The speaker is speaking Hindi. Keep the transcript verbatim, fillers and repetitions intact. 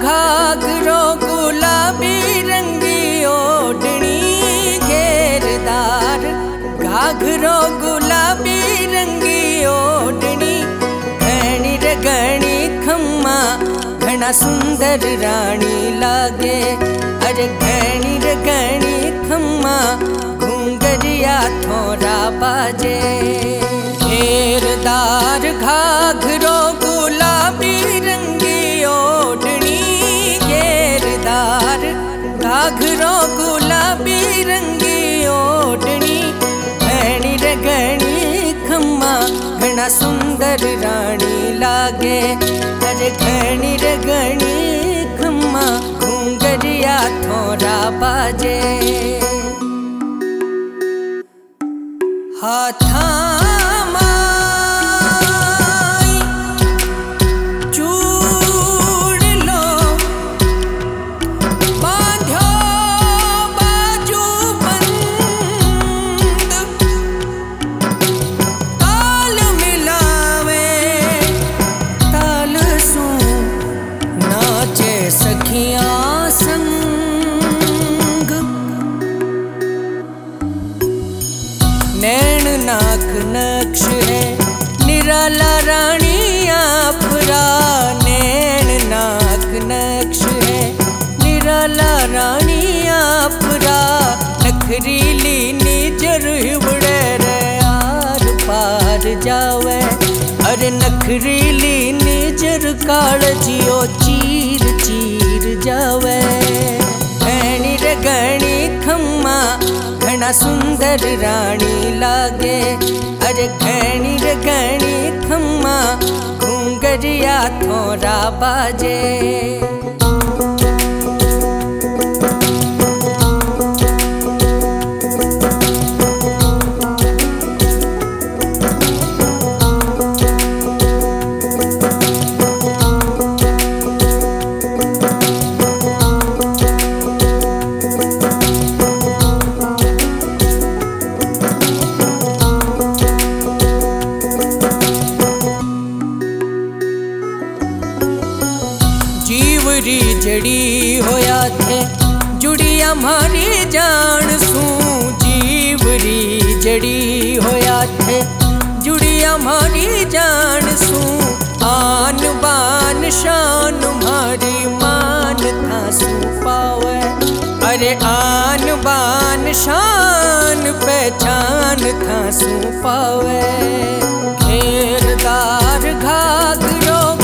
घाघरो गुलाबी रंगी ओढ़नी, घेरदार घाघरो गुलाबी रंगी ओढ़नी, घणी रे घणी खम्मा घना सुंदर रानी लागे। अरे घणी रे घणी खम्मा घूंघरिया थोड़ा बाजे। घेरदार घाघरो गुलाबी रंगी ओढ़नी, घेरदार घाघरो गुलाबी रंगी ओढ़नी, घणी रे घणी खम्मा घना सुंदर रानी लागे। अरे घणी रे घणी खम्मा घूंघरिया थोड़ा बाजे। हाथा सखियां संग, नैन नाक नक्श है निराला रानी आपरा। नैन नाक नक्श है निराला रानी आपरा, नखरीली निजर हिबड़े रे आर पार जावे। अरे नखरीली निजर कालजियो चीर चीर जावे। घणी रे घणी खम्मा घना सुंदर रानी लागे। अरे घणी रे घणी खम्मा घूंघरिया थोड़ा बाजे। जीवरी जड़ी होया थे जुड़िया मारी जान सू। जीवरी जड़ी होया थे जुड़िया मारी जान सू। आन बान शान मारी मान था सू पावे। अरे आन बान शान पहचान था सू पावे। घेरदार घाघरो